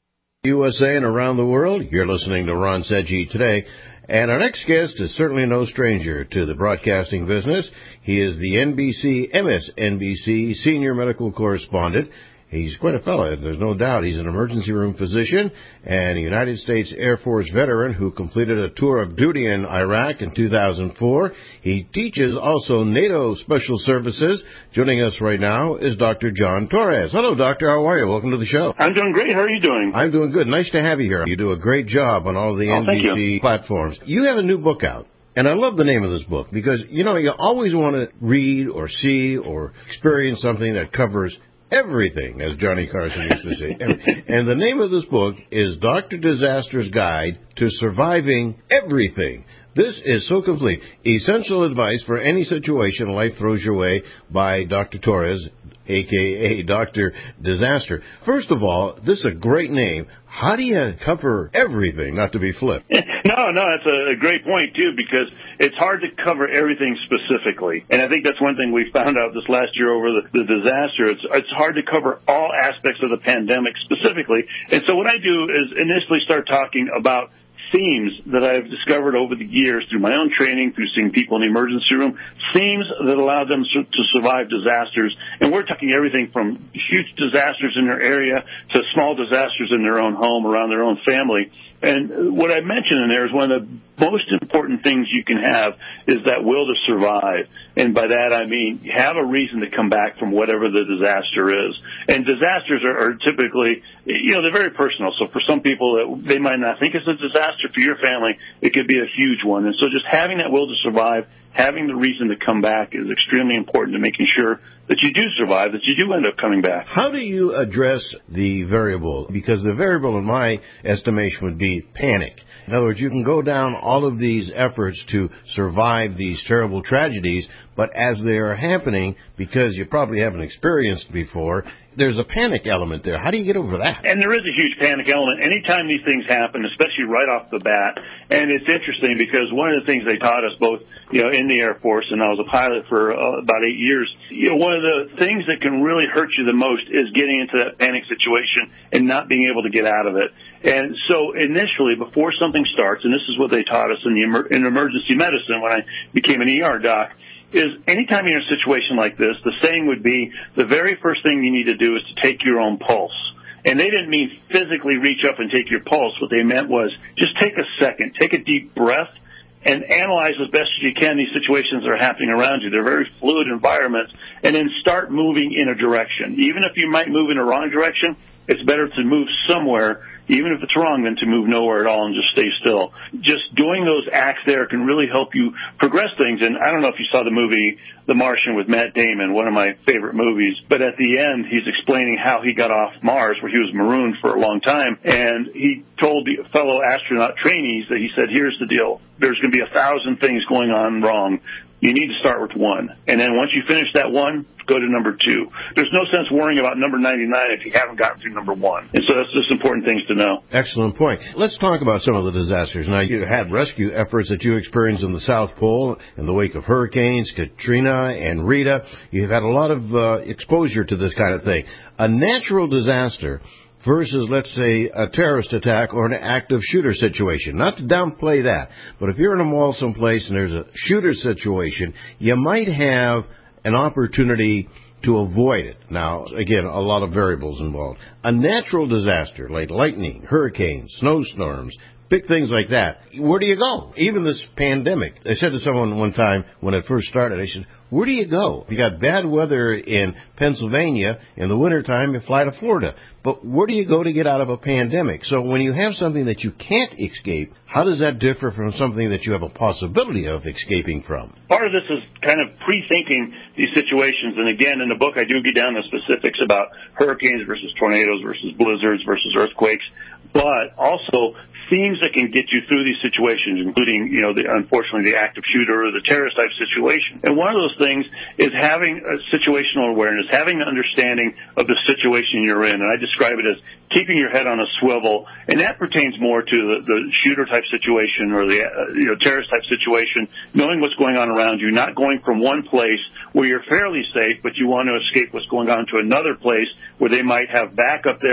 U S A and around the world, you're listening to Ron Seggi Today. And our next guest is certainly no stranger to the broadcasting business. He is the N B C, M S N B C senior medical correspondent. He's quite a fellow, there's no doubt. He's an emergency room physician and a United States Air Force veteran who completed a tour of duty in Iraq in two thousand four. He teaches also NATO Special Services. Joining us right now is Doctor John Torres. Hello, Doctor. How are you? Welcome to the show. I'm doing great. How are you doing? I'm doing good. Nice to have you here. You do a great job on all the oh, N B C platforms. You have a new book out. And I love the name of this book because, you know, you always want to read or see or experience something that covers everything, as Johnny Carson used to say. and, and the name of this book is Doctor Disaster's Guide to Surviving Everything. This is so complete. Essential advice for any situation life throws your way by Doctor Torres, a k a. Doctor Disaster. First of all, this is a great name. How do you cover everything, not to be flip? No, no, that's a great point, too, because it's hard to cover everything specifically. And I think that's one thing we found out this last year over the, the disaster. It's, it's hard to cover all aspects of the pandemic specifically. And so what I do is initially start talking about themes that I've discovered over the years through my own training, through seeing people in the emergency room, themes that allow them to survive disasters. And we're talking everything from huge disasters in their area to small disasters in their own home, around their own family. And what I mentioned in there is one of the most important things you can have is that will to survive. And by that I mean have a reason to come back from whatever the disaster is. And disasters are, are typically, you know, they're very personal. So for some people, they might not think it's a disaster. For your family, it could be a huge one. And so just having that will to survive, having the reason to come back is extremely important to making sure that you do survive, that you do end up coming back. How do you address the variable? Because the variable, in my estimation, would be panic. In other words, you can go down all of these efforts to survive these terrible tragedies, but as they are happening, because you probably haven't experienced before, there's a panic element there. How do you get over that? And there is a huge panic element anytime these things happen, especially right off the bat. And it's interesting because one of the things they taught us both, you know, in the Air Force, and I was a pilot for uh, about eight years, you know, one of the things that can really hurt you the most is getting into that panic situation and not being able to get out of it. And so initially, before something starts, and this is what they taught us in the emer- in emergency medicine when I became an E R doc, is anytime you're in a situation like this, the saying would be the very first thing you need to do is to take your own pulse. And they didn't mean physically reach up and take your pulse. What they meant was just take a second, take a deep breath, and analyze as best as you can these situations that are happening around you. They're very fluid environments, and then start moving in a direction. Even if you might move in a wrong direction, it's better to move somewhere, even if it's wrong, than to move nowhere at all and just stay still. Just doing those acts there can really help you progress things. And I don't know if you saw the movie The Martian with Matt Damon, one of my favorite movies, but at the end he's explaining how he got off Mars, where he was marooned for a long time, and he told the fellow astronaut trainees that he said, here's the deal, there's going to be a thousand things going on wrong. You need to start with one. And then once you finish that one, go to number two. There's no sense worrying about number ninety-nine if you haven't gotten through number one. And so that's just important things to know. Excellent point. Let's talk about some of the disasters. Now, you had rescue efforts that you experienced in the South Pole in the wake of hurricanes, Katrina and Rita. You've had a lot of uh, exposure to this kind of thing. A natural disaster versus, let's say, a terrorist attack or an active shooter situation. Not to downplay that, but if you're in a mall someplace and there's a shooter situation, you might have an opportunity to avoid it. Now, again, a lot of variables involved. A natural disaster like lightning, hurricanes, snowstorms, big things like that, where do you go? Even this pandemic. I said to someone one time when it first started, I said, where do you go? If you got bad weather in Pennsylvania in the wintertime, you fly to Florida. But where do you go to get out of a pandemic? So when you have something that you can't escape, how does that differ from something that you have a possibility of escaping from? Part of this is kind of pre-thinking these situations. And again, in the book, I do get down to specifics about hurricanes versus tornadoes versus blizzards versus earthquakes, but also themes that can get you through these situations, including, you know, the, unfortunately, the active shooter or the terrorist type situation. And one of those things is having a situational awareness, having an understanding of the situation you're in. And I describe it as keeping your head on a swivel, and that pertains more to the, the shooter type situation or the uh, you know terrorist type situation, knowing what's going on around you, not going from one place where you're fairly safe, but you want to escape what's going on to another place where they might have backup there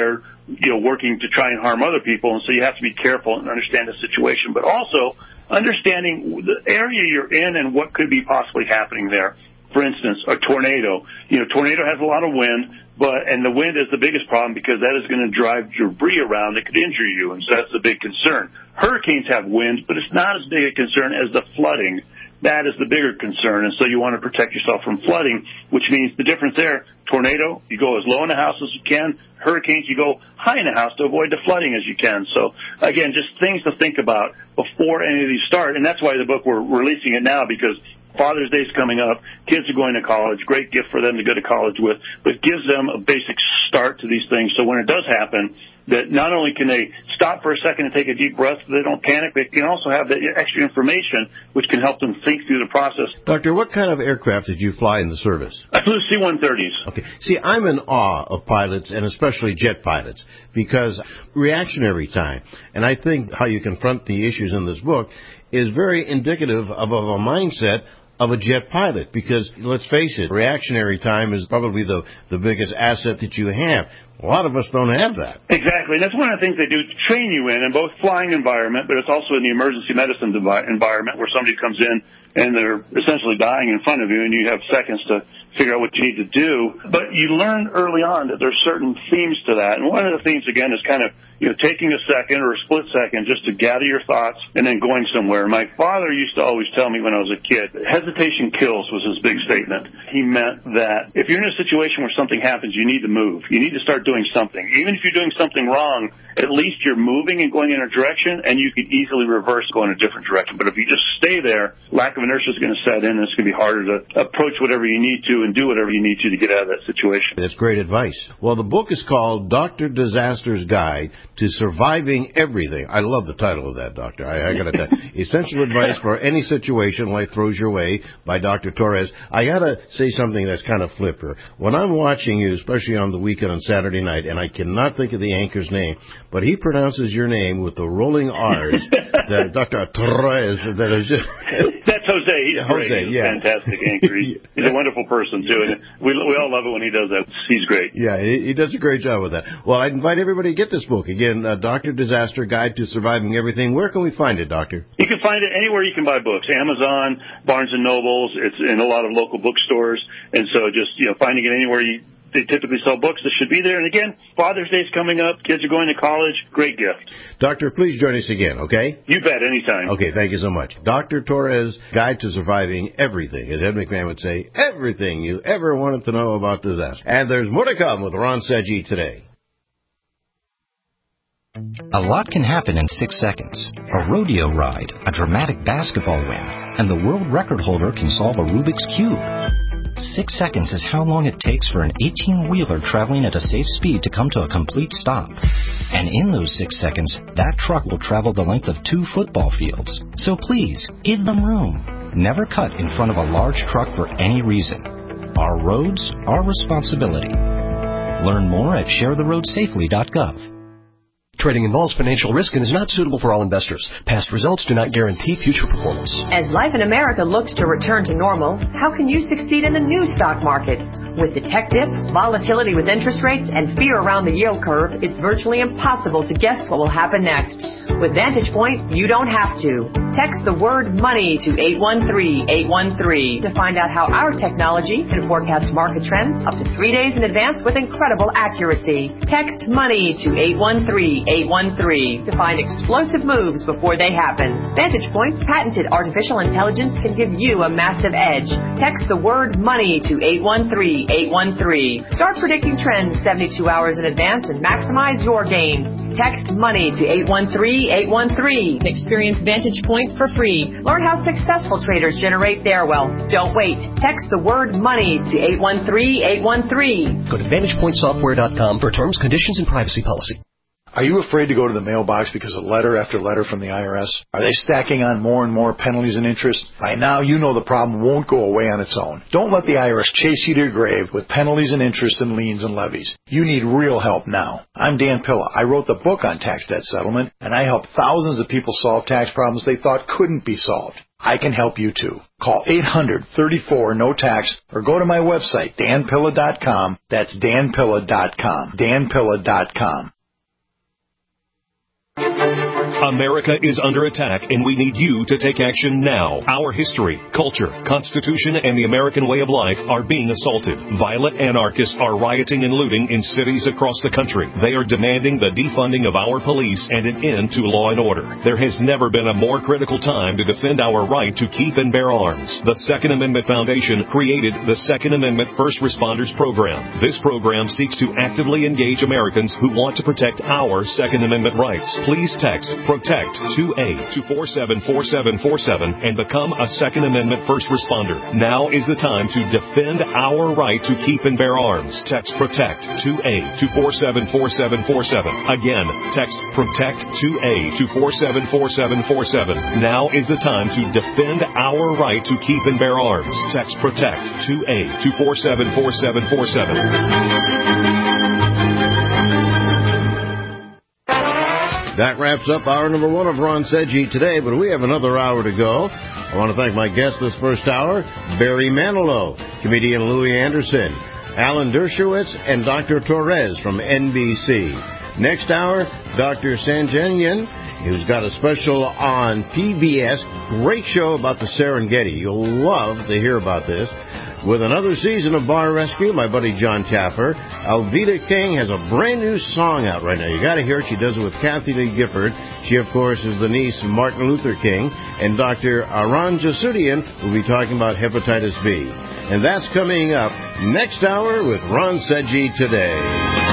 you know, working to try and harm other people, and so you have to be careful and understand the situation, but also understanding the area you're in and what could be possibly happening there. For instance, a tornado. You know, tornado has a lot of wind, but and the wind is the biggest problem because that is going to drive debris around that could injure you, and so that's the big concern. Hurricanes have winds, but it's not as big a concern as the flooding. That is the bigger concern, and so you want to protect yourself from flooding, which means the difference there, tornado, you go as low in the house as you can. Hurricanes, you go high in the house to avoid the flooding as you can. So, again, just things to think about before any of these start, and that's why the book, we're releasing it now, because Father's Day is coming up. Kids are going to college. Great gift for them to go to college with, but gives them a basic start to these things. So when it does happen, that not only can they stop for a second and take a deep breath, so they don't panic, they can also have the extra information which can help them think through the process. Doctor, what kind of aircraft did you fly in the service? I flew C one thirties. Okay. See, I'm in awe of pilots, and especially jet pilots, because reactionary time, and I think how you confront the issues in this book is very indicative of, of a mindset of a jet pilot, because let's face it, reactionary time is probably the, the biggest asset that you have. A lot of us don't have that. Exactly. And that's one of the things they do to train you in, in both flying environment, but it's also in the emergency medicine devi- environment where somebody comes in and they're essentially dying in front of you and you have seconds to figure out what you need to do. But you learn early on that there's certain themes to that. And one of the themes, again, is kind of, you know, taking a second or a split second just to gather your thoughts and then going somewhere. My father used to always tell me when I was a kid, hesitation kills was his big statement. He meant that if you're in a situation where something happens, you need to move. You need to start doing something. Even if you're doing something wrong, at least you're moving and going in a direction, and you could easily reverse, go in a different direction. But if you just stay there, lack of inertia is going to set in, and it's going to be harder to approach whatever you need to and do whatever you need to to get out of that situation. That's great advice. Well, the book is called Doctor Disaster's Guide to Surviving Everything. I love the title of that, Doctor. I, I got to tell you. Essential advice for any situation life throws your way by Doctor Torres. I got to say something that's kind of flipper. When I'm watching you, especially on the weekend on Saturday night, and I cannot think of the anchor's name, but he pronounces your name with the rolling R's. that Doctor Torres. That is just That's Jose. He's yeah, great. Jose, He's yeah. a fantastic anchor. He's, he's a wonderful person, too. And we, we all love it when he does that. He's great. Yeah, he, he does a great job with that. Well, I invite everybody to get this book. Again, uh, Doctor Disaster Guide to Surviving Everything. Where can we find it, Doctor? You can find it anywhere you can buy books. Amazon, Barnes and Nobles. It's in a lot of local bookstores. And so just, you know, finding it anywhere you they typically sell books that should be there. And again, Father's Day's coming up. Kids are going to college. Great gift. Doctor, please join us again, okay? You bet, anytime. Okay, thank you so much. Doctor Torres, Guide to Surviving Everything. As Ed McMahon would say, everything you ever wanted to know about disaster. And there's more to come with Ron Seggi today. A lot can happen in six seconds. A rodeo ride, a dramatic basketball win, and the world record holder can solve a Rubik's Cube. Six seconds is how long it takes for an eighteen-wheeler traveling at a safe speed to come to a complete stop. And in those six seconds, that truck will travel the length of two football fields. So please, give them room. Never cut in front of a large truck for any reason. Our roads, our responsibility. Learn more at share the road safely dot gov. Trading involves financial risk and is not suitable for all investors. Past results do not guarantee future performance. As life in America looks to return to normal, how can you succeed in the new stock market? With the tech dip, volatility with interest rates, and fear around the yield curve, it's virtually impossible to guess what will happen next. With Vantage Point, you don't have to. Text the word money to eight one three, eight one three to find out how our technology can forecast market trends up to three days in advance with incredible accuracy. Text money to eight one three, eight one three to find explosive moves before they happen. Vantage Point's patented artificial intelligence can give you a massive edge. Text the word money to eight one three, eight one three. Start predicting trends seventy-two hours in advance and maximize your gains. Text money to eight one three, eight one three. Experience Vantage Point for free. Learn how successful traders generate their wealth. Don't wait. Text the word money to eight one three, eight one three. Go to vantage point software dot com for terms, conditions, and privacy policy. Are you afraid to go to the mailbox because of letter after letter from the I R S? Are they stacking on more and more penalties and interest? By now, you know the problem won't go away on its own. Don't let the I R S chase you to your grave with penalties and interest and liens and levies. You need real help now. I'm Dan Pilla. I wrote the book on tax debt settlement, and I help thousands of people solve tax problems they thought couldn't be solved. I can help you too. Call eight hundred, thirty-four, no tax or go to my website, dan pilla dot com. That's dan pilla dot com. dan pilla dot com. America is under attack, and we need you to take action now. Our history, culture, Constitution, and the American way of life are being assaulted. Violent anarchists are rioting and looting in cities across the country. They are demanding the defunding of our police and an end to law and order. There has never been a more critical time to defend our right to keep and bear arms. The Second Amendment Foundation created the Second Amendment First Responders Program. This program seeks to actively engage Americans who want to protect our Second Amendment rights. Please text PROTECT two A to four seven four seven four seven and become a Second Amendment First Responder. Now is the time to defend our right to keep and bear arms. Text PROTECT two A to four seven four seven four seven. Again, text PROTECT two A to four seven four seven four seven. Now is the time to defend our right to keep and bear arms. Text PROTECT two A to four seven four seven four seven. That wraps up hour number one of Ron Seggi today, but we have another hour to go. I want to thank my guests this first hour, Barry Manilow, comedian Louis Anderson, Alan Dershowitz, and Doctor Torres from N B C. Next hour, Doctor Sanjanyan, who's got a special on P B S. Great show about the Serengeti. You'll love to hear about this. With another season of Bar Rescue, my buddy John Taffer, Alveda King has a brand new song out right now. You got to hear it. She does it with Kathy Lee Gifford. She, of course, is the niece of Martin Luther King. And Doctor Aran Jasudian will be talking about hepatitis B. And that's coming up next hour with Ron Seggi Today.